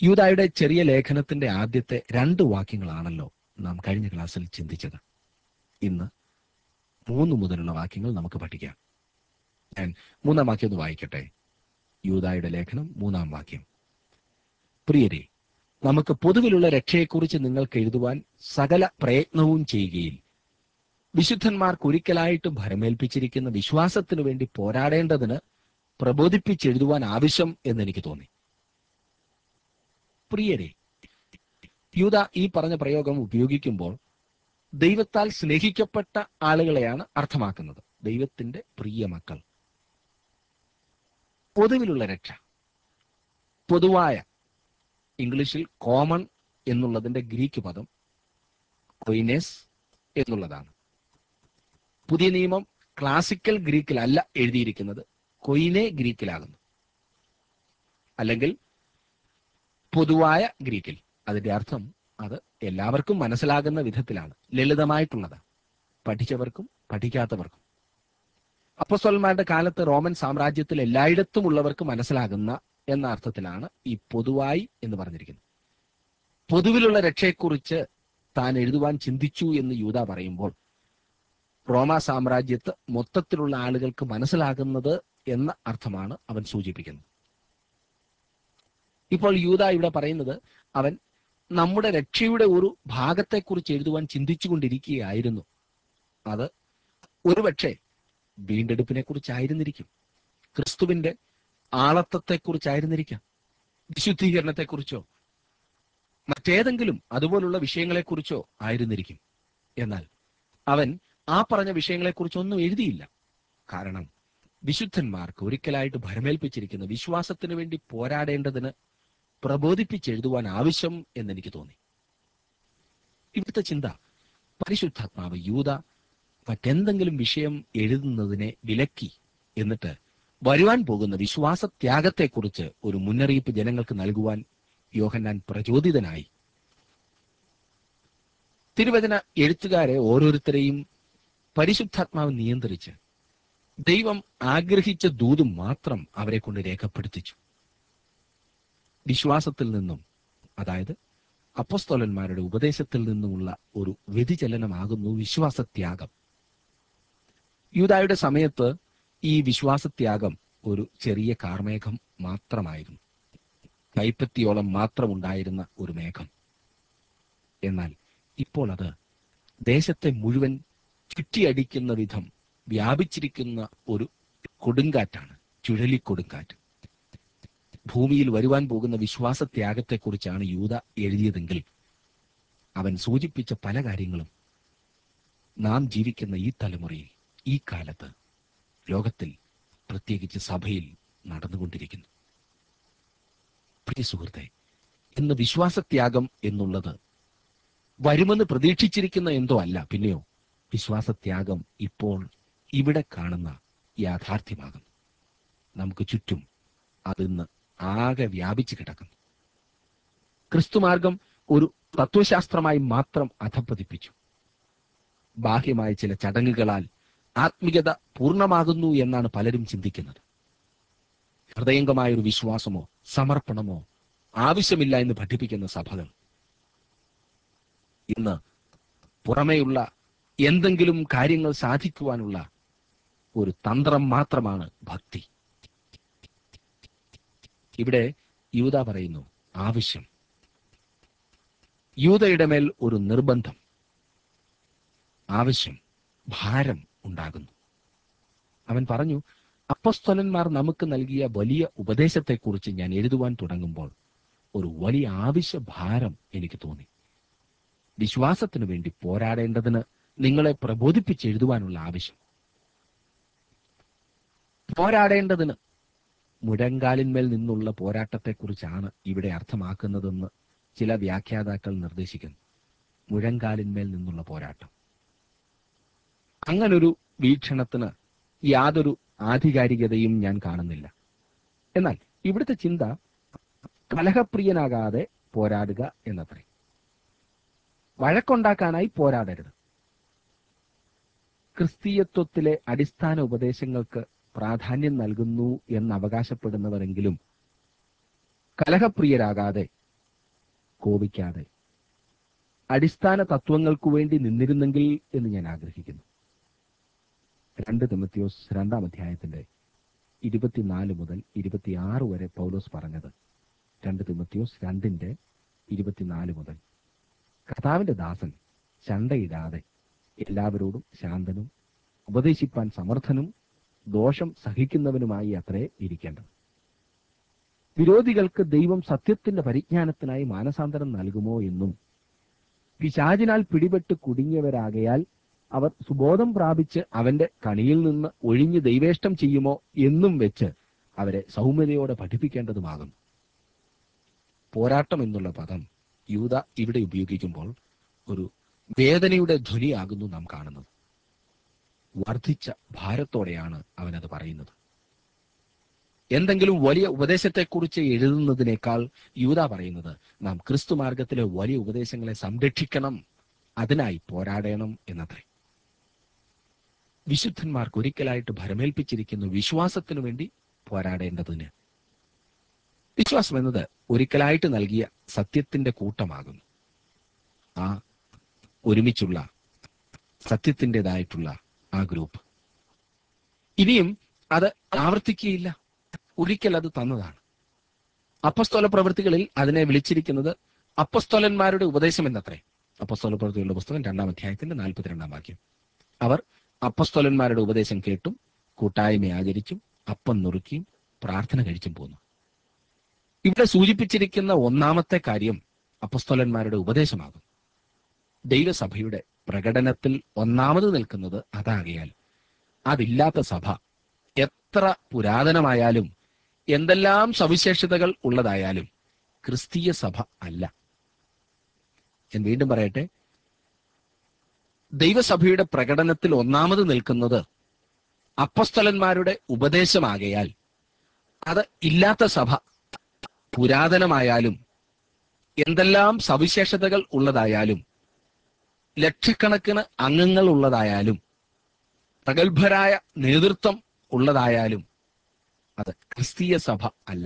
യൂദായുടെ ചെറിയ ലേഖനത്തിന്റെ ആദ്യത്തെ 2 വാക്യങ്ങളാണല്ലോ നാം കഴിഞ്ഞ ക്ലാസ്സിൽ ചിന്തിച്ചത്. ഇന്ന് 3 മുതലുള്ള വാക്യങ്ങൾ നമുക്ക് പഠിക്കാം. ഞാൻ 3-ാം വാക്യം ഒന്ന് വായിക്കട്ടെ. യൂദായുടെ ലേഖനം 3-ാം വാക്യം. പ്രിയരെ, നമുക്ക് പൊതുവിലുള്ള രക്ഷയെക്കുറിച്ച് നിങ്ങൾക്ക് എഴുതുവാൻ സകല പ്രയത്നവും ചെയ്യുകയിൽ വിശുദ്ധന്മാർക്ക് ഒരിക്കലായിട്ട് ഭരമേൽപ്പിച്ചിരിക്കുന്ന വിശ്വാസത്തിനു വേണ്ടി പോരാടേണ്ടതിന് പ്രബോധിപ്പിച്ചെഴുതുവാൻ ആവശ്യം എന്നെനിക്ക് തോന്നി. പ്രിയരെ, യൂദാ ഈ പറഞ്ഞ പ്രയോഗം ഉപയോഗിക്കുമ്പോൾ ദൈവത്താൽ സ്നേഹിക്കപ്പെട്ട ആളുകളെയാണ് അർത്ഥമാക്കുന്നത്. ദൈവത്തിന്റെ പ്രിയ മക്കൾ. പൊതുവിലുള്ള രക്ഷ, പൊതുവായ, ഇംഗ്ലീഷിൽ കോമൺ എന്നുള്ളതിന്റെ ഗ്രീക്ക് പദം കൊയിനേസ് എന്നുള്ളതാണ്. പുതിയ നിയമം ക്ലാസിക്കൽ ഗ്രീക്കിലല്ല എഴുതിയിരിക്കുന്നത്, കൊയിനെ ഗ്രീക്കിലാകുന്നു, അല്ലെങ്കിൽ പൊതുവായ ഗ്രീക്കിൽ. അതിന്റെ അർത്ഥം അത് എല്ലാവർക്കും മനസ്സിലാകുന്ന വിധത്തിലാണ്, ലളിതമായിട്ടുള്ളതാണ്, പഠിച്ചവർക്കും പഠിക്കാത്തവർക്കും. അപ്പോസ്തലന്മാരുടെ കാലത്ത് റോമൻ സാമ്രാജ്യത്തിൽ എല്ലായിടത്തും ഉള്ളവർക്ക് മനസ്സിലാകുന്ന എന്ന അർത്ഥത്തിലാണ് ഈ പൊതുവായി എന്ന് പറഞ്ഞിരിക്കുന്നത്. പൊതുവിലുള്ള രക്ഷയെക്കുറിച്ച് താൻ എഴുതുവാൻ ചിന്തിച്ചു എന്ന് യൂദാ പറയുമ്പോൾ റോമ സാമ്രാജ്യത്ത് മൊത്തത്തിലുള്ള ആളുകൾക്ക് മനസ്സിലാകുന്നത് എന്ന അർത്ഥമാണ് അവൻ സൂചിപ്പിക്കുന്നത്. ഇപ്പോൾ യൂദാ ഇവിടെ പറയുന്നത് അവൻ നമ്മുടെ രക്ഷയുടെ ഒരു ഭാഗത്തെക്കുറിച്ച് എഴുതുവാൻ ചിന്തിച്ചു കൊണ്ടിരിക്കുകയായിരുന്നു. അത് ഒരുപക്ഷെ വീണ്ടെടുപ്പിനെ കുറിച്ചായിരുന്നിരിക്കും, ക്രിസ്തുവിന്റെ ആളത്വത്തെക്കുറിച്ചായിരുന്നിരിക്കാം, വിശുദ്ധീകരണത്തെക്കുറിച്ചോ മറ്റേതെങ്കിലും അതുപോലുള്ള വിഷയങ്ങളെക്കുറിച്ചോ ആയിരുന്നിരിക്കും. എന്നാൽ അവൻ ആ പറഞ്ഞ വിഷയങ്ങളെക്കുറിച്ചൊന്നും എഴുതിയില്ല. കാരണം വിശുദ്ധന്മാർക്ക് ഒരിക്കലായിട്ട് ഭരമേൽപ്പിച്ചിരിക്കുന്ന വിശ്വാസത്തിന് വേണ്ടി പോരാടേണ്ടതിന് പ്രബോധിപ്പിച്ചെഴുതുവാൻ ആവശ്യം എന്നെനിക്ക് തോന്നി. ഇവിടുത്തെ ചിന്ത, പരിശുദ്ധാത്മാവ് യൂദാ മറ്റെന്തെങ്കിലും വിഷയം എഴുതുന്നതിനെ വിലക്കി, എന്നിട്ട് വരുവാൻ പോകുന്ന വിശ്വാസത്യാഗത്തെക്കുറിച്ച് ഒരു മുന്നറിയിപ്പ് ജനങ്ങൾക്ക് നൽകുവാൻ യോഹന്നാൻ പ്രചോദിതനായി. തിരുവചന എഴുത്തുകാരെ ഓരോരുത്തരെയും പരിശുദ്ധാത്മാവ് നിയന്ത്രിച്ച് ദൈവം ആഗ്രഹിച്ച ദൂത് മാത്രം അവരെ കൊണ്ട് രേഖപ്പെടുത്തിച്ചു. വിശ്വാസത്തിൽ നിന്നും, അതായത് അപ്പോസ്തലന്മാരുടെ ഉപദേശത്തിൽ നിന്നുമുള്ള ഒരു വ്യതിചലനമാകുന്നു വിശ്വാസത്യാഗം. യൂദായുടെ സമയത്ത് ഈ വിശ്വാസത്യാഗം ഒരു ചെറിയ കാർമേഘം മാത്രമായിരുന്നു, കൈപ്പത്തിയോളം മാത്രമുണ്ടായിരുന്ന ഒരു മേഘം. എന്നാൽ ഇപ്പോൾ അത് ദേശത്തെ മുഴുവൻ ചുറ്റിയടിക്കുന്ന വിധം വ്യാപിച്ചിരിക്കുന്ന ഒരു കൊടുങ്കാറ്റാണ്, ചുഴലിക്കൊടുങ്കാറ്റ്. ഭൂമിയിൽ വരുവാൻ പോകുന്ന വിശ്വാസത്യാഗത്തെക്കുറിച്ചാണ് യൂദാ എഴുതിയതെങ്കിൽ അവൻ സൂചിപ്പിച്ച പല കാര്യങ്ങളും നാം ജീവിക്കുന്ന ഈ തലമുറയിൽ, ഈ കാലത്ത്, ലോകത്തിൽ, പ്രത്യേകിച്ച് സഭയിൽ നടന്നുകൊണ്ടിരിക്കുന്നു. പ്രിയ സുഹൃത്തെ, ഇന്ന് വിശ്വാസത്യാഗം എന്നുള്ളത് വരുമെന്ന് പ്രതീക്ഷിച്ചിരിക്കുന്ന എന്തോ അല്ല, പിന്നെയോ വിശ്വാസത്യാഗം ഇപ്പോൾ ഇവിടെ കാണുന്ന യാഥാർത്ഥ്യമാകുന്നു. നമുക്ക് ചുറ്റും അതിന്ന് ആകെ വ്യാപിച്ചു കിടക്കുന്നു. ക്രിസ്തുമാർഗം ഒരു തത്വശാസ്ത്രമായി മാത്രം അധപ്പതിപ്പിച്ചു. ബാഹ്യമായ ചില ചടങ്ങുകളാൽ ആത്മീയത പൂർണ്ണമാകുന്നു എന്നാണ് പലരും ചിന്തിക്കുന്നത്. ഹൃദയംഗമായൊരു വിശ്വാസമോ സമർപ്പണമോ ആവശ്യമില്ല എന്ന് പഠിപ്പിക്കുന്ന സഭകൾ. ഇന്ന് പുറമേയുള്ള എന്തെങ്കിലും കാര്യങ്ങൾ സാധിക്കുവാനുള്ള ഒരു തന്ത്രം മാത്രമാണ് ഭക്തി. ഇവിടെ യൂദാ പറയുന്നു ആവശ്യം. യൂദയുടെ മേൽ ഒരു നിർബന്ധം, ആവശ്യം, ഭാരം ഉണ്ടാകുന്നു. അവൻ പറഞ്ഞു, അപ്പോസ്തലന്മാർ നമുക്ക് നൽകിയ വലിയ ഉപദേശത്തെക്കുറിച്ച് ഞാൻ എഴുതുവാൻ തുടങ്ങുമ്പോൾ ഒരു വലിയ ആവശ്യഭാരം എനിക്ക് തോന്നി. വിശ്വാസത്തിനു വേണ്ടി പോരാടേണ്ടതിന് നിങ്ങളെ പ്രബോധിപ്പിച്ചെഴുതുവാനുള്ള ആവശ്യം. പോരാടേണ്ടതിന്, മുഴങ്കാലിന്മേൽ നിന്നുള്ള പോരാട്ടത്തെക്കുറിച്ചാണ് ഇവിടെ അർത്ഥമാക്കുന്നതെന്ന് ചില വ്യാഖ്യാതാക്കൾ നിർദ്ദേശിക്കുന്നു. മുഴങ്കാലിന്മേൽ നിന്നുള്ള പോരാട്ടം. അങ്ങനൊരു വീക്ഷണത്തിന് യാതൊരു ആധികാരികതയും ഞാൻ കാണുന്നില്ല. എന്നാൽ ഇവിടുത്തെ ചിന്ത കലഹപ്രിയനാകാതെ പോരാടുക എന്നത്രേ. വഴക്കുണ്ടാക്കാനായി പോരാടരുത്. ക്രിസ്തീയത്വത്തിലെ അടിസ്ഥാന ഉപദേശങ്ങൾക്ക് പ്രാധാന്യം നൽകുന്നു എന്ന് അവകാശപ്പെടുന്നവരെങ്കിലും കലഹപ്രിയരാകാതെ കോപിക്കാതെ അടിസ്ഥാന തത്വങ്ങൾക്കു വേണ്ടി നിന്നിരുന്നെങ്കിൽ എന്ന് ഞാൻ ആഗ്രഹിക്കുന്നു. 2 തിമോഥെയോസ് 2 അധ്യായത്തിന്റെ 24 മുതൽ 26 വരെ പൗലോസ് പറഞ്ഞത്. 2 തിമോഥെയോസ് 2:24 മുതൽ, കർത്താവിന്റെ ദാസൻ ചണ്ടയിടാതെ എല്ലാവരോടും ശാന്തനും ഉപദേശിപ്പാൻ സമർത്ഥനും ദോഷം സഹിക്കുന്നവനുമായി അത്രേ ഇരിക്കേണ്ടത്. വിരോധികൾക്ക് ദൈവം സത്യത്തിന്റെ പരിജ്ഞാനത്തിനായി മാനസാന്തരം നൽകുമോ എന്നും പിശാചിനാൽ പിടിപെട്ട് കുടുങ്ങിയവരാകയാൽ അവർ സുബോധം പ്രാപിച്ച് അവന്റെ കണിയിൽ നിന്ന് ഒഴിഞ്ഞ് ദൈവേഷ്ടം ചെയ്യുമോ എന്നും വെച്ച് അവരെ സൗമ്യതയോടെ പഠിപ്പിക്കേണ്ടതുമാകുന്നു. പോരാട്ടം എന്നുള്ള പദം യൂദാ ഇവിടെ ഉപയോഗിക്കുമ്പോൾ ഒരു വേദനയുടെ ധ്വനിയാകുന്നു നാം കാണുന്നത്. വർദ്ധിച്ച ഭാരത്തോടെയാണ് അവനത് പറയുന്നത്. എന്തെങ്കിലും വലിയ ഉപദേശത്തെക്കുറിച്ച് എഴുതുന്നതിനേക്കാൾ യൂദാ പറയുന്നത് നാം ക്രിസ്തു മാർഗത്തിലെ വലിയ ഉപദേശങ്ങളെ സംരക്ഷിക്കണം, അതിനായി പോരാടണം എന്നത്രേ. വിശുദ്ധന്മാർക്ക് ഒരിക്കലായിട്ട് ഭരമേൽപ്പിച്ചിരിക്കുന്ന വിശ്വാസത്തിനു വേണ്ടി പോരാടേണ്ടതിന്. വിശ്വാസം എന്നത് ഒരിക്കലായിട്ട് നൽകിയ സത്യത്തിന്റെ കൂട്ടമാകുന്നു. ആ ഒരുമിച്ചുള്ള സത്യത്തിൻ്റെതായിട്ടുള്ള ആ ഗ്രൂപ്പ് ഇനിയും അത് ആവർത്തിക്കുകയില്ല. ഒരിക്കൽ അത് തന്നതാണ്. അപ്പസ്തോല പ്രവൃത്തികളിൽ അതിനെ വിളിച്ചിരിക്കുന്നത് അപ്പസ്തോലന്മാരുടെ ഉപദേശം എന്നത്രേ. അപ്പസ്തോല പ്രവൃത്തികളുടെ പുസ്തകം 2 അധ്യായത്തിന്റെ 42 വാക്യം. അവർ അപ്പസ്തോലന്മാരുടെ ഉപദേശം കേട്ടും കൂട്ടായ്മ ആചരിച്ചും അപ്പം നുറുക്കിയും പ്രാർത്ഥന കഴിച്ചും പോന്നു. ഇവിടെ സൂചിപ്പിച്ചിരിക്കുന്ന ഒന്നാമത്തെ കാര്യം അപ്പസ്തോലന്മാരുടെ ഉപദേശമാകും. ദൈവസഭയുടെ പ്രകടനത്തിൽ ഒന്നാമത് നിൽക്കുന്നത് അതാകയാൽ അതില്ലാത്ത സഭ എത്ര പുരാതനമായാലും എന്തെല്ലാം സവിശേഷതകൾ ഉള്ളതായാലും ക്രിസ്തീയ സഭ അല്ല. ഞാൻ വീണ്ടും പറയട്ടെ, ദൈവസഭയുടെ പ്രകടനത്തിൽ ഒന്നാമത് നിൽക്കുന്നത് അപ്പസ്തലന്മാരുടെ ഉപദേശമാകയാൽ അത് ഇല്ലാത്ത സഭ പുരാതനമായാലും എന്തെല്ലാം സവിശേഷതകൾ ഉള്ളതായാലും ലക്ഷക്കണക്കിന് അംഗങ്ങൾ ഉള്ളതായാലും പ്രഗത്ഭരായ നേതൃത്വം ഉള്ളതായാലും അത് ക്രിസ്തീയ സഭ അല്ല.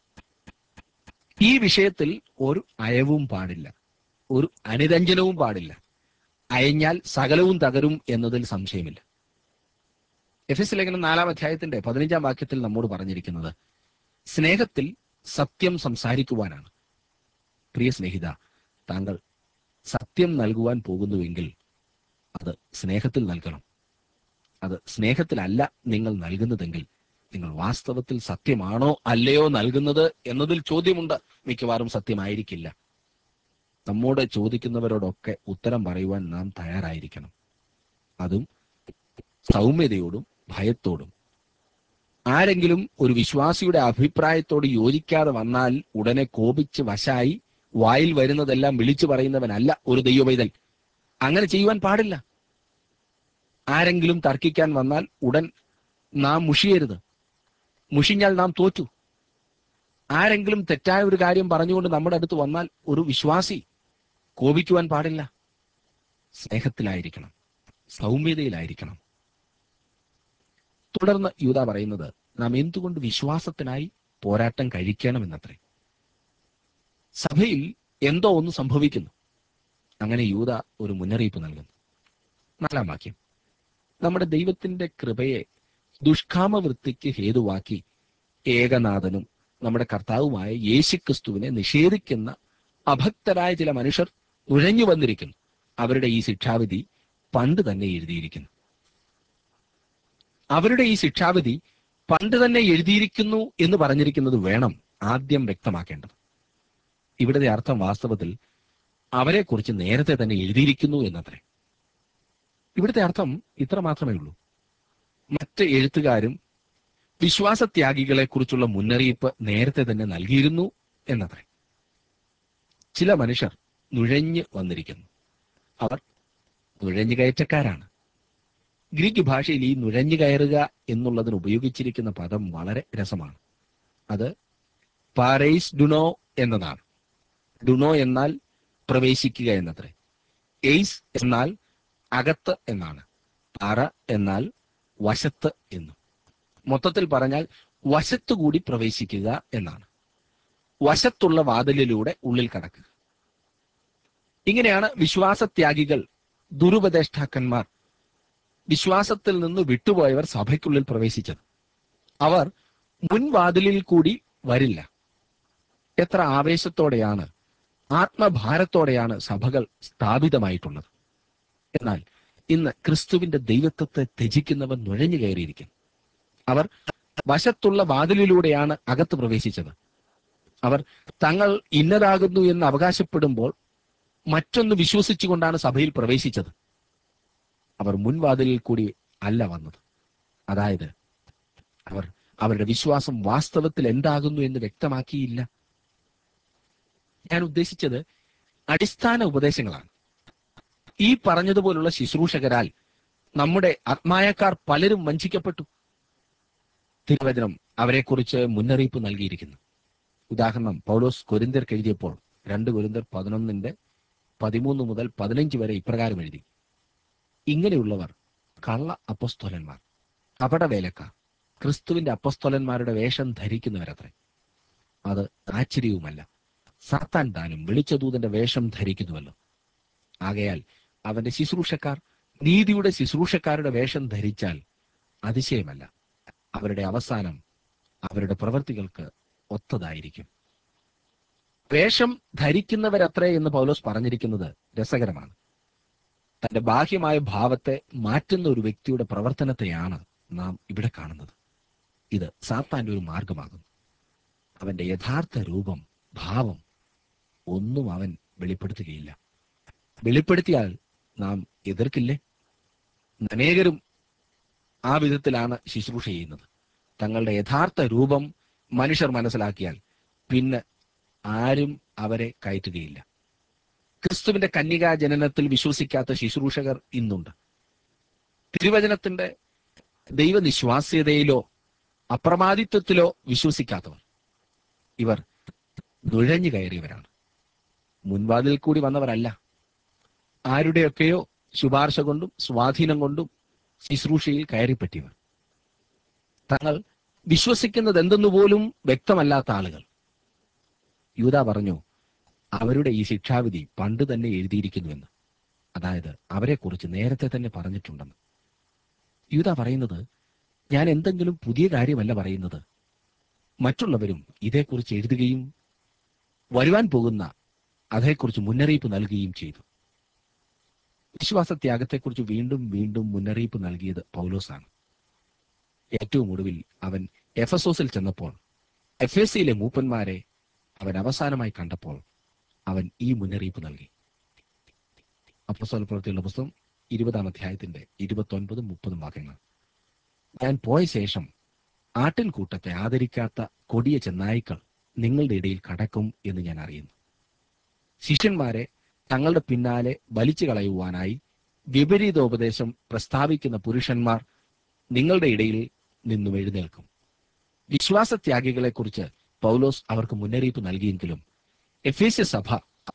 ഈ വിഷയത്തിൽ ഒരു അയവും പാടില്ല, ഒരു അനുരഞ്ജനവും പാടില്ല. അയഞ്ഞാൽ സകലവും തകരും എന്നതിൽ സംശയമില്ല. എഫെസ്യ ലേഖനം 4 അധ്യായത്തിന്റെ 15 വാക്യത്തിൽ നമ്മോട് പറഞ്ഞിരിക്കുന്നത് സ്നേഹത്തിൽ സത്യം സംസാരിക്കുവാനാണ്. പ്രിയ സ്നേഹിത, താങ്കൾ സത്യം നൽകുവാൻ പോകുന്നുവെങ്കിൽ അത് സ്നേഹത്തിൽ നൽകണം. അത് സ്നേഹത്തിലല്ല നിങ്ങൾ നൽകുന്നതെങ്കിൽ നിങ്ങൾ വാസ്തവത്തിൽ സത്യമാണോ അല്ലയോ നൽകുന്നത് എന്നതിൽ ചോദ്യമുണ്ട്. മിക്കവാറും സത്യമായിരിക്കില്ല. നമ്മോട് ചോദിക്കുന്നവരോടൊക്കെ ഉത്തരം പറയുവാൻ നാം തയ്യാറായിരിക്കണം. അതും സൗമ്യതയോടും ഭയത്തോടും. ആരെങ്കിലും ഒരു വിശ്വാസിയുടെ അഭിപ്രായത്തോട് യോജിക്കാതെ വന്നാൽ ഉടനെ കോപിച്ച് വശായി വായിൽ വരുന്നതെല്ലാം വിളിച്ചു പറയുന്നവനല്ല ഒരു ദൈവപൈതൽ. അങ്ങനെ ചെയ്യുവാൻ പാടില്ല. ആരെങ്കിലും തർക്കിക്കാൻ വന്നാൽ ഉടൻ നാം മുഷിയരുത്. മുഷിഞ്ഞാൽ നാം തോറ്റു. ആരെങ്കിലും തെറ്റായ ഒരു കാര്യം പറഞ്ഞുകൊണ്ട് നമ്മുടെ അടുത്ത് വന്നാൽ ഒരു വിശ്വാസി കോപിക്കുവാൻ പാടില്ല. സ്നേഹത്തിലായിരിക്കണം, സൗമ്യതയിലായിരിക്കണം. തുടർന്ന് യൂദാ പറയുന്നത് നാം എന്തുകൊണ്ട് വിശ്വാസത്തിനായി പോരാട്ടം കഴിക്കണമെന്നത്രേ. സഭയിൽ എന്തോ ഒന്ന് സംഭവിക്കുന്നു. അങ്ങനെ യൂദാ ഒരു മുന്നറിയിപ്പ് നൽകുന്നു. 4 വാക്യം. നമ്മുടെ ദൈവത്തിന്റെ കൃപയെ ദുഷ്കാമവൃത്തിക്ക് ഹേതുവാക്കി ഏകനാഥനും നമ്മുടെ കർത്താവുമായ യേശുക്രിസ്തുവിനെ നിഷേധിക്കുന്ന അഭക്തരായ ചില മനുഷ്യർ നുഴഞ്ഞു വന്നിരിക്കുന്നു. അവരുടെ ഈ ശിക്ഷാവിധി പണ്ട് തന്നെ എഴുതിയിരിക്കുന്നു. അവരുടെ ഈ ശിക്ഷാവിധി പണ്ട് തന്നെ എഴുതിയിരിക്കുന്നു എന്ന് പറഞ്ഞിരിക്കുന്നത് വേണം ആദ്യം വ്യക്തമാക്കേണ്ടത്. ഇവിടുത്തെ അർത്ഥം വാസ്തവത്തിൽ അവരെക്കുറിച്ച് നേരത്തെ തന്നെ എഴുതിയിരിക്കുന്നു എന്നത്രേ. ഇവിടുത്തെ അർത്ഥം ഇത്ര മാത്രമേ ഉള്ളൂ. മറ്റ് എഴുത്തുകാരും വിശ്വാസത്യാഗികളെ കുറിച്ചുള്ള മുന്നറിയിപ്പ് നേരത്തെ തന്നെ നൽകിയിരുന്നു എന്നത്രേ. ചില മനുഷ്യർ നുഴഞ്ഞു വന്നിരിക്കുന്നു. അവർ നുഴഞ്ഞു കയറ്റക്കാരാണ്. ഗ്രീക്ക് ഭാഷയിൽ ഈ നുഴഞ്ഞു കയറുക എന്നുള്ളതിന് ഉപയോഗിച്ചിരിക്കുന്ന പദം വളരെ രസമാണ്. അത് പാരൈസ് ഡുനോ എന്നതാണ്. ഡുനോ എന്നാൽ പ്രവേശിക്കുക എന്നത്രേ. എയ്സ് എന്നാൽ അകത്ത് എന്നാണ്. പാറ എന്നാൽ വശത്ത് എന്നും. മൊത്തത്തിൽ പറഞ്ഞാൽ വശത്തുകൂടി പ്രവേശിക്കുക എന്നാണ്. വശത്തുള്ള വാതിലിലൂടെ ഉള്ളിൽ കടക്കുക. ഇങ്ങനെയാണ് വിശ്വാസത്യാഗികൾ, ദുരുപദേഷ്ടാക്കന്മാർ, വിശ്വാസത്തിൽ നിന്ന് വിട്ടുപോയവർ സഭയ്ക്കുള്ളിൽ പ്രവേശിച്ചത്. അവർ മുൻവാതിലിൽ കൂടി വരില്ല. എത്ര ആവേശത്തോടെയാണ്, ആത്മഭാരത്തോടെയാണ് സഭകൾ സ്ഥാപിതമായിട്ടുള്ളത്. എന്നാൽ ഇന്ന് ക്രിസ്തുവിന്റെ ദൈവത്വത്തെ ത്യജിക്കുന്നവർ നുഴഞ്ഞു കയറിയിരിക്കുന്നു. അവർ വശത്തുള്ള വാതിലിലൂടെയാണ് അകത്ത് പ്രവേശിച്ചത്. അവർ തങ്ങൾ ഇന്നതാകുന്നു എന്ന് അവകാശപ്പെടുമ്പോൾ മറ്റൊന്ന് വിശ്വസിച്ചുകൊണ്ടാണ് സഭയിൽ പ്രവേശിച്ചത്. അവർ മുൻവാതിലിൽ കൂടി അല്ല വന്നത്. അതായത് അവർ അവരുടെ വിശ്വാസം വാസ്തവത്തിൽ എന്താകുന്നു എന്ന് വ്യക്തമാക്കിയില്ല. ഞാൻ ഉദ്ദേശിച്ചത് അടിസ്ഥാന ഉപദേശങ്ങളാണ്. ഈ പറഞ്ഞതുപോലുള്ള ശുശ്രൂഷകരാൽ നമ്മുടെ ആത്മായക്കാർ പലരും വഞ്ചിക്കപ്പെട്ടു. തിരുവചനം അവരെക്കുറിച്ച് മുന്നറിയിപ്പ് നൽകിയിരിക്കുന്നു. ഉദാഹരണം, പൗലോസ് കൊരിന്ത്യർക്ക് എഴുതിയപ്പോൾ 2 കൊരിന്ത്യർ 11:13 മുതൽ 15 വരെ ഇപ്രകാരം എഴുതി: ഇങ്ങനെയുള്ളവർ കള്ള അപ്പോസ്തലന്മാർ, കപടവേലക്കാർ, ക്രിസ്തുവിന്റെ അപ്പോസ്തലന്മാരുടെ വേഷം ധരിക്കുന്നവരത്രേ. അത് ആശ്ചര്യവുമല്ല, സാത്താൻ താനും വെളിച്ചദൂതന്റെ വേഷം ധരിക്കുന്നുവല്ലോ. ആകയാൽ അവന്റെ ശുശ്രൂഷക്കാർ നീതിയുടെ ശുശ്രൂഷക്കാരുടെ വേഷം ധരിച്ചാൽ അതിശയമല്ല. അവരുടെ അവസാനം അവരുടെ പ്രവൃത്തികൾക്ക് ഒത്തതായിരിക്കും. വേഷം ധരിക്കുന്നവരത്രേ എന്ന് പൗലോസ് പറഞ്ഞിരിക്കുന്നത് രസകരമാണ്. തന്റെ ബാഹ്യമായ ഭാവത്തെ മാറ്റുന്ന ഒരു വ്യക്തിയുടെ പ്രവർത്തനത്തെയാണ് നാം ഇവിടെ കാണുന്നത്. ഇത് സാത്താന്റെ ഒരു മാർഗമാകുന്നു. അവന്റെ യഥാർത്ഥ രൂപം, ഭാവം ഒന്നും അവൻ വെളിപ്പെടുത്തുകയില്ല. വെളിപ്പെടുത്തിയാൽ നാം എതിർക്കില്ലേ? അനേകരും ആ വിധത്തിലാണ് ശുശ്രൂഷ ചെയ്യുന്നത്. തങ്ങളുടെ യഥാർത്ഥ രൂപം മനുഷ്യർ മനസ്സിലാക്കിയാൽ പിന്നെ ആരും അവരെ കയറ്റുകയില്ല. ക്രിസ്തുവിന്റെ കന്യകാ ജനനത്തിൽ വിശ്വസിക്കാത്ത ശുശ്രൂഷകർ ഇന്നുണ്ട്. തിരുവചനത്തിന്റെ ദൈവനിശ്വാസ്യതയിലോ അപ്രമാദിത്വത്തിലോ വിശ്വസിക്കാത്തവർ. ഇവർ നുഴഞ്ഞു കയറിയവരാണ്. മുൻവാതിൽ കൂടി വന്നവരല്ല. ആരുടെയൊക്കെയോ ശുപാർശ കൊണ്ടും സ്വാധീനം കൊണ്ടും ശുശ്രൂഷയിൽ കയറിപ്പറ്റിയവർ. തങ്ങൾ വിശ്വസിക്കുന്നത് എന്തെന്നു പോലും വ്യക്തമല്ലാത്ത ആളുകൾ. യൂദാ പറഞ്ഞു, അവരുടെ ഈ ശിക്ഷാവിധി പണ്ട് തന്നെ എഴുതിയിരിക്കുന്നുവെന്ന്. അതായത് അവരെക്കുറിച്ച് നേരത്തെ തന്നെ പറഞ്ഞിട്ടുണ്ടെന്ന്. യൂദാ പറയുന്നത്, ഞാൻ എന്തെങ്കിലും പുതിയ കാര്യമല്ല പറയുന്നത്. മറ്റുള്ളവരും ഇതേക്കുറിച്ച് എഴുതുകയും വരുവാൻ പോകുന്ന അതേക്കുറിച്ച് മുന്നറിയിപ്പ് നൽകുകയും ചെയ്തു. വിശ്വാസത്യാഗത്തെക്കുറിച്ച് വീണ്ടും വീണ്ടും മുന്നറിയിപ്പ് നൽകിയത് പൗലോസാണ്. ഏറ്റവും ഒടുവിൽ അവൻ എഫെസോസിൽ ചെന്നപ്പോൾ എഫെസിയിലെ മൂപ്പന്മാരെ അവൻ അവസാനമായി കണ്ടപ്പോൾ അവൻ ഈ മുന്നറിയിപ്പ് നൽകി. അപ്പോസ്തലപ്രവൃത്തികളുടെ പുസ്തകം 20-ാം അധ്യായത്തിന്റെ 29-30 വാക്യങ്ങൾ: ഞാൻ പോയ ശേഷം ആട്ടിൻകൂട്ടത്തെ ആദരിക്കാത്ത കൊടിയ ചെന്നായ്ക്കൾ നിങ്ങളുടെ ഇടയിൽ കടക്കും എന്ന് ഞാൻ അറിയുന്നു. ശിഷ്യന്മാരെ തങ്ങളുടെ പിന്നാലെ വലിച്ചു കളയുവാനായി വിപരീതോപദേശം പ്രസ്താവിക്കുന്ന പുരുഷന്മാർ നിങ്ങളുടെ ഇടയിൽ നിന്നും എഴുന്നേൽക്കും. വിശ്വാസത്യാഗികളെക്കുറിച്ച് പൗലോസ് അവർക്ക് മുന്നറിയിപ്പ് നൽകിയെങ്കിലും എഫേസ്യ സഭ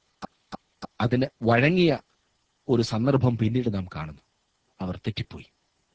അതിന് വഴങ്ങിയ ഒരു സന്ദർഭം പിന്നീട് നാം കാണുന്നു. അവർ തെറ്റിപ്പോയി.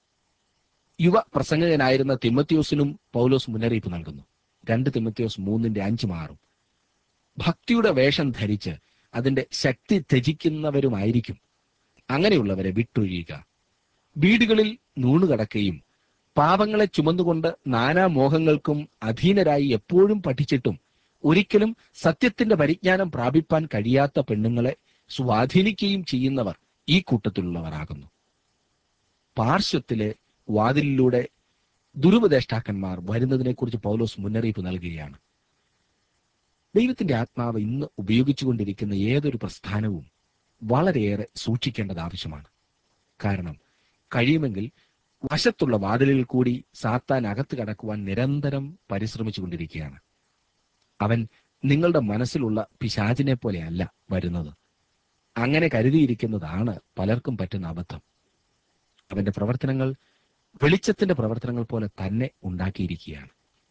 യുവ പ്രസംഗകനായിരുന്ന തിമോത്തിയോസിനും പൗലോസ് മുന്നറിയിപ്പ് നൽകുന്നു. 2 തിമോത്തിയോസ് 3:5-6. ഭക്തിയുടെ വേഷം ധരിച്ച് അതിന്റെ ശക്തി ത്യജിക്കുന്നവരുമായിരിക്കും. അങ്ങനെയുള്ളവരെ വിട്ടൊഴിയുക. വീടുകളിൽ നൂണുകടക്കുകയും പാപങ്ങളെ ചുമന്നുകൊണ്ട് നാനാമോഹങ്ങൾക്കും അധീനരായി എപ്പോഴും പഠിച്ചിട്ടും ഒരിക്കലും സത്യത്തിന്റെ പരിജ്ഞാനം പ്രാപിപ്പാൻ കഴിയാത്ത പെണ്ണുങ്ങളെ സ്വാധീനിക്കുകയും ചെയ്യുന്നവർ ഈ കൂട്ടത്തിലുള്ളവരാകുന്നു. പാർശ്വത്തിലെ വാതിലിലൂടെ ദുരുപദേഷ്ടാക്കന്മാർ വരുന്നതിനെക്കുറിച്ച് പൗലോസ് മുന്നറിയിപ്പ് നൽകുകയാണ്. ദൈവത്തിന്റെ ആത്മാവ് ഇന്ന് ഉപയോഗിച്ചുകൊണ്ടിരിക്കുന്ന ഏതൊരു പ്രസ്ഥാനവും വളരെയേറെ സൂക്ഷിക്കേണ്ടത് ആവശ്യമാണ്. കാരണം കഴിയുമെങ്കിൽ വശത്തുള്ള വാതിലിൽ കൂടി സാത്താൻ അകത്ത് കടക്കുവാൻ നിരന്തരം പരിശ്രമിച്ചു കൊണ്ടിരിക്കുകയാണ്. അവൻ നിങ്ങളുടെ മനസ്സിലുള്ള പിശാചിനെ പോലെയല്ല വരുന്നത്. അങ്ങനെ കരുതിയിരിക്കുന്നതാണ് പലർക്കും പറ്റുന്ന അബദ്ധം. അവന്റെ പ്രവർത്തനങ്ങൾ വെളിച്ചത്തിന്റെ പ്രവർത്തനങ്ങൾ പോലെ തന്നെ ഉണ്ടാക്കിയിരിക്കുകയാണ്.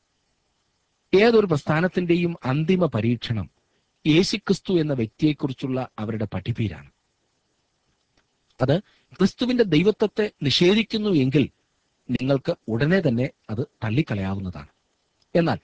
ഏതൊരു പ്രസ്ഥാനത്തിന്റെയും അന്തിമ പരീക്ഷണം യേശുക്രിസ്തു എന്ന വ്യക്തിയെക്കുറിച്ചുള്ള അവരുടെ പഠിപ്പീരാണ്. അത് ക്രിസ്തുവിന്റെ ദൈവത്വത്തെ നിഷേധിക്കുന്നു എങ്കിൽ നിങ്ങൾക്ക് ഉടനെ തന്നെ അത് തള്ളിക്കളയാവുന്നതാണ്. എന്നാൽ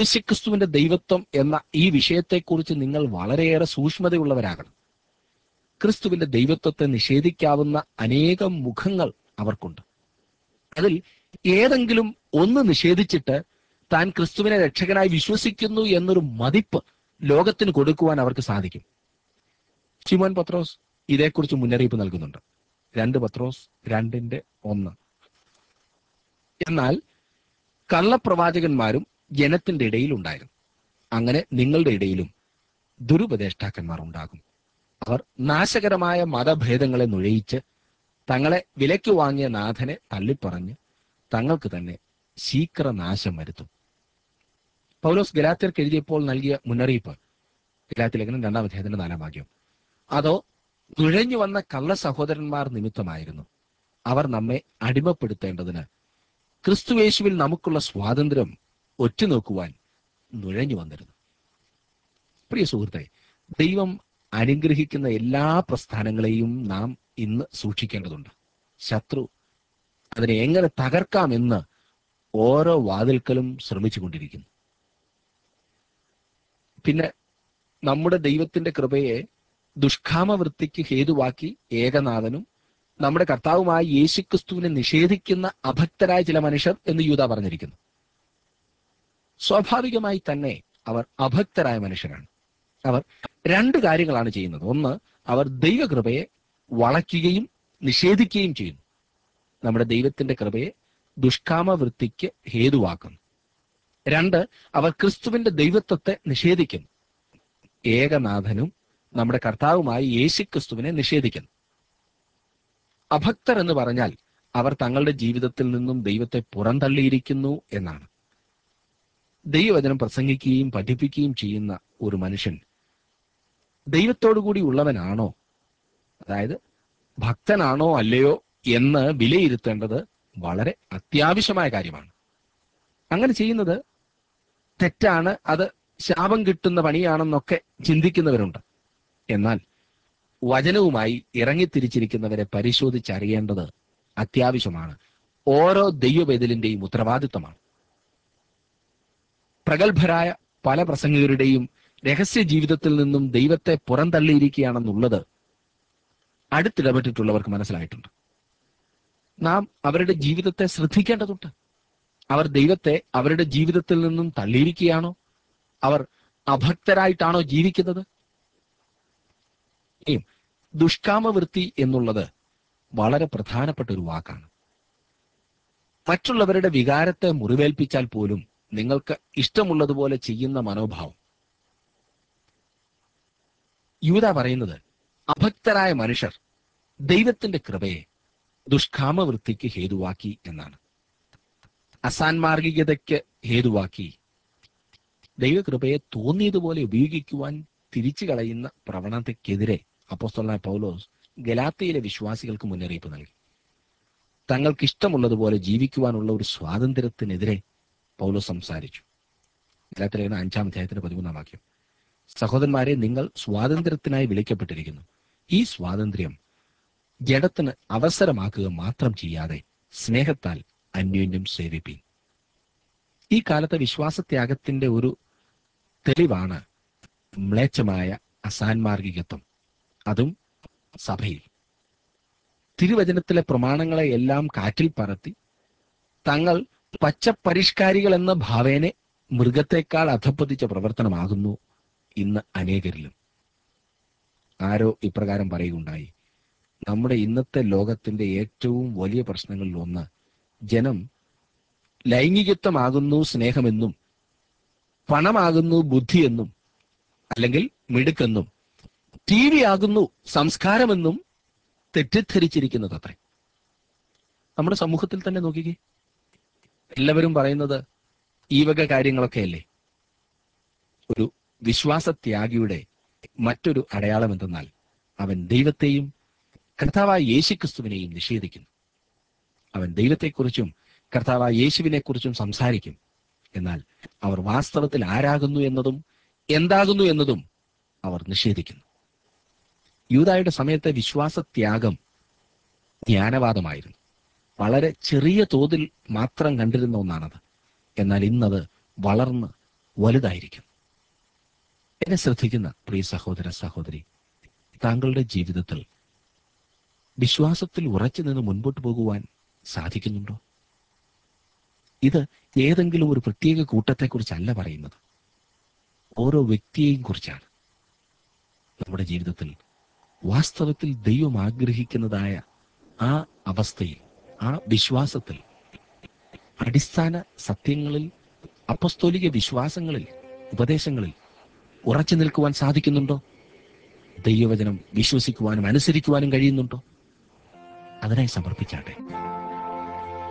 യേശുക്രിസ്തുവിന്റെ ദൈവത്വം എന്ന ഈ വിഷയത്തെക്കുറിച്ച് നിങ്ങൾ വളരെയേറെ സൂക്ഷ്മതയുള്ളവരാകണം. ക്രിസ്തുവിന്റെ ദൈവത്വത്തെ നിഷേധിക്കാവുന്ന അനേകം മുഖങ്ങൾ അവർക്കുണ്ട്. അതിൽ ഏതെങ്കിലും ഒന്ന് നിഷേധിച്ചിട്ട് താൻ ക്രിസ്തുവിനെ രക്ഷകനായി വിശ്വസിക്കുന്നു എന്നൊരു മതിപ്പ് ലോകത്തിന് കൊടുക്കുവാൻ അവർക്ക് സാധിക്കും. ശിമോൻ പത്രോസ് ഇതേക്കുറിച്ച് മുന്നറിയിപ്പ് നൽകുന്നുണ്ട്. 2 പത്രോസ് 2:1. എന്നാൽ കള്ളപ്രവാചകന്മാരും ജനത്തിന്റെ ഇടയിൽ ഉണ്ടായിരുന്നു. അങ്ങനെ നിങ്ങളുടെ ഇടയിലും ദുരുപദേഷ്ടാക്കന്മാർ ഉണ്ടാകും. അവർ നാശകരമായ മതഭേദങ്ങളെ നുഴയിച്ച് തങ്ങളെ വിലയ്ക്ക് വാങ്ങിയ നാഥനെ തള്ളിപ്പറഞ്ഞ് തങ്ങൾക്ക് തന്നെ ശീഘ്രനാശം വരുത്തും. പൗലോസ് ഗലാത്യർക്ക് എഴുതിയപ്പോൾ നൽകിയ മുന്നറിയിപ്പ് ഗലാത്യ ലേഖനം 2:4. അതോ നുഴഞ്ഞു വന്ന കള്ള സഹോദരന്മാർ നിമിത്തമായിരുന്നു. അവർ നമ്മെ അടിമപ്പെടുത്തേണ്ടതിന് ക്രിസ്തുയേശുവിൽ നമുക്കുള്ള സ്വാതന്ത്ര്യം ഒറ്റുനോക്കുവാൻ നുഴഞ്ഞു വന്നിരുന്നു. പ്രിയ സുഹൃത്തെ, ദൈവം അനുഗ്രഹിക്കുന്ന എല്ലാ പ്രസ്ഥാനങ്ങളെയും നാം ഇന്ന് സൂക്ഷിക്കേണ്ടതുണ്ട്. ശത്രു അതിനെ എങ്ങനെ തകർക്കാമെന്ന് ഓരോ വാതിൽക്കലും ശ്രമിച്ചുകൊണ്ടിരിക്കുന്നു. പിന്നെ നമ്മുടെ ദൈവത്തിന്റെ കൃപയെ ദുഷ്കാമവൃത്തിക്ക് ഹേതുവാക്കി ഏകനാഥനും നമ്മുടെ കർത്താവുമായ യേശുക്രിസ്തുവിനെ നിഷേധിക്കുന്ന അഭക്തരായ ചില മനുഷ്യർ എന്ന് യൂദാ പറഞ്ഞിരിക്കുന്നു. സ്വാഭാവികമായി തന്നെ അവർ അഭക്തരായ മനുഷ്യരാണ്. അവർ 2 കാര്യങ്ങളാണ് ചെയ്യുന്നത്. ഒന്ന്, അവർ ദൈവകൃപയെ വളയ്ക്കുകയും നിഷേധിക്കുകയും ചെയ്യുന്നു. നമ്മുടെ ദൈവത്തിന്റെ കൃപയെ ദുഷ്കാമവൃത്തിക്ക് ഹേതുവാക്കുന്നു. 2, അവർ ക്രിസ്തുവിന്റെ ദൈവത്വത്തെ നിഷേധിക്കുന്നു. ഏകനാഥനും നമ്മുടെ കർത്താവുമായി യേശുക്രിസ്തുവിനെ നിഷേധിക്കുന്നു. അഭക്തർ എന്ന് പറഞ്ഞാൽ അവർ തങ്ങളുടെ ജീവിതത്തിൽ നിന്നും ദൈവത്തെ പുറന്തള്ളിയിരിക്കുന്നു എന്നാണ്. ദൈവവചനം പ്രസംഗിക്കുകയും പഠിപ്പിക്കുകയും ചെയ്യുന്ന ഒരു മനുഷ്യൻ ദൈവത്തോടുകൂടി ഉള്ളവനാണോ, അതായത് ഭക്തനാണോ അല്ലയോ എന്ന് വിലയിരുത്തേണ്ടത് വളരെ അത്യാവശ്യമായ കാര്യമാണ്. അങ്ങനെ ചെയ്യുന്നത് തെറ്റാണ്, അത് ശാപം കിട്ടുന്ന പണിയാണെന്നൊക്കെ ചിന്തിക്കുന്നവരുണ്ട്. എന്നാൽ വചനവുമായി ഇറങ്ങിത്തിരിച്ചിരിക്കുന്നവരെ പരിശോധിച്ചറിയേണ്ടത് അത്യാവശ്യമാണ്. ഓരോ ദൈവവേദലിന്റെയും ഉത്തരവാദിത്തമാണ്. പ്രഗത്ഭരായ പല പ്രസംഗകരുടെയും രഹസ്യ ജീവിതത്തിൽ നിന്നും ദൈവത്തെ പുറന്തള്ളിയിരിക്കുകയാണെന്നുള്ളത് അടുത്തിടപെട്ടിട്ടുള്ളവർക്ക് മനസ്സിലായിട്ടുണ്ട്. നാം അവരുടെ ജീവിതത്തെ ശ്രദ്ധിക്കേണ്ടതുണ്ട്. അവർ ദൈവത്തെ അവരുടെ ജീവിതത്തിൽ നിന്നും തള്ളിയിരിക്കുകയാണോ? അവർ അഭക്തരായിട്ടാണോ ജീവിക്കുന്നത്? ദുഷ്കാമവൃത്തി എന്നുള്ളത് വളരെ പ്രധാനപ്പെട്ട ഒരു വാക്കാണ്. മറ്റുള്ളവരുടെ വികാരത്തെ മുറിവേൽപ്പിച്ചാൽ പോലും നിങ്ങൾക്ക് ഇഷ്ടമുള്ളതുപോലെ ചെയ്യുന്ന മനോഭാവം. യൂദാ പറയുന്നത് അഭക്തരായ മനുഷ്യർ ദൈവത്തിന്റെ കൃപയെ ദുഷ്കാമവൃത്തിക്ക് ഹേതുവാക്കി എന്നാണ്. അസാൻമാർഗികതയ്ക്ക് ഹേതുവാക്കി ദൈവകൃപയെ തോന്നിയതുപോലെ ഉപയോഗിക്കുവാൻ തിരിച്ചു കളയുന്ന പ്രവണതയ്ക്കെതിരെ അപ്പോസ്തലനായ പൗലോസ് ഗലാത്യയിലെ വിശ്വാസികൾക്ക് മുന്നറിയിപ്പ് നൽകി. തങ്ങൾക്കിഷ്ടമുള്ളതുപോലെ ജീവിക്കുവാനുള്ള ഒരു സ്വാതന്ത്ര്യത്തിനെതിരെ പൗലോസ് സംസാരിച്ചു. ഗലാത്യ ലേഖനം 5:13. സഹോദരന്മാരെ, നിങ്ങൾ സ്വാതന്ത്ര്യത്തിനായി വിളിക്കപ്പെട്ടിരിക്കുന്നു. ഈ സ്വാതന്ത്ര്യം ജഡത്തിന് അവസരമാക്കുക മാത്രം ചെയ്യാതെ സ്നേഹത്താൽ അന്യോന്യം സേവിപ്പീൻ. ഈ കാലത്തെ വിശ്വാസത്യാഗത്തിന്റെ ഒരു തെളിവാണ് മ്ലേച്ഛമായ അസാൻമാർഗികത്വം, അതും സഭയിൽ. തിരുവചനത്തിലെ പ്രമാണങ്ങളെ എല്ലാം കാറ്റിൽ പറത്തി തങ്ങൾ പച്ചപ്പരിഷ്കാരികൾ എന്ന ഭാവേനെ മൃഗത്തെക്കാൾ അധപ്പതിച്ച പ്രവർത്തനമാകുന്നു ഇന്ന് അനേകരിലും. ആരോ ഇപ്രകാരം പറയുകയുണ്ടായി, നമ്മുടെ ഇന്നത്തെ ലോകത്തിന്റെ ഏറ്റവും വലിയ പ്രശ്നങ്ങളിൽ ഒന്ന് ജനം ലൈംഗികത്വമാകുന്നു സ്നേഹമെന്നും പണമാകുന്നു ബുദ്ധിയെന്നും അല്ലെങ്കിൽ മിടുക്കെന്നും TV ആകുന്നു സംസ്കാരമെന്നും തെറ്റിദ്ധരിച്ചിരിക്കുന്നത് അത്രേ. നമ്മുടെ സമൂഹത്തിൽ തന്നെ നോക്കിക്കേ, എല്ലാവരും പറയുന്നത് ഈ വക കാര്യങ്ങളൊക്കെയല്ലേ. ഒരു വിശ്വാസത്യാഗിയുടെ മറ്റൊരു അടയാളം എന്തെന്നാൽ അവൻ ദൈവത്തെയും കർത്താവായ യേശുക്രിസ്തുവിനെയും നിഷേധിക്കുന്നു. അവൻ ദൈവത്തെക്കുറിച്ചും കർത്താവായ യേശുവിനെക്കുറിച്ചും സംസാരിക്കും. എന്നാൽ അവർ വാസ്തവത്തിൽ ആരാകുന്നു എന്നതും എന്താകുന്നു എന്നതും അവർ നിഷേധിക്കുന്നു. യൂദായുടെ സമയത്തെ വിശ്വാസത്യാഗം ജ്ഞാനവാദമായിരുന്നു. വളരെ ചെറിയ തോതിൽ മാത്രം കണ്ടിരുന്ന ഒന്നാണത്. എന്നാൽ ഇന്നത് വളർന്ന് വലുതായിരിക്കും. എന്നെ ശ്രദ്ധിക്കുന്ന പ്രിയ സഹോദര സഹോദരി, താങ്കളുടെ ജീവിതത്തിൽ വിശ്വാസത്തിൽ ഉറച്ചു നിന്ന് മുൻപോട്ട് പോകുവാൻ സാധിക്കുന്നുണ്ടോ? ഇത് ഏതെങ്കിലും ഒരു പ്രത്യേക കൂട്ടത്തെക്കുറിച്ചല്ല പറയുന്നത്, ഓരോ വ്യക്തിയെയും കുറിച്ചാണ്. നമ്മുടെ ജീവിതത്തിൽ വാസ്തവത്തിൽ ദൈവം ആഗ്രഹിക്കുന്നതായ ആ അവസ്ഥയിൽ, ആ വിശ്വാസത്തിൽ, അടിസ്ഥാന സത്യങ്ങളിൽ, അപ്പസ്തോലിക വിശ്വാസങ്ങളിൽ, ഉപദേശങ്ങളിൽ ഉറച്ചു നിൽക്കുവാൻ സാധിക്കുന്നുണ്ടോ? ദൈവവചനം വിശ്വസിക്കുവാനും അനുസരിക്കുവാനും കഴിയുന്നുണ്ടോ? അതിനായി സമർപ്പിച്ചാട്ടെ.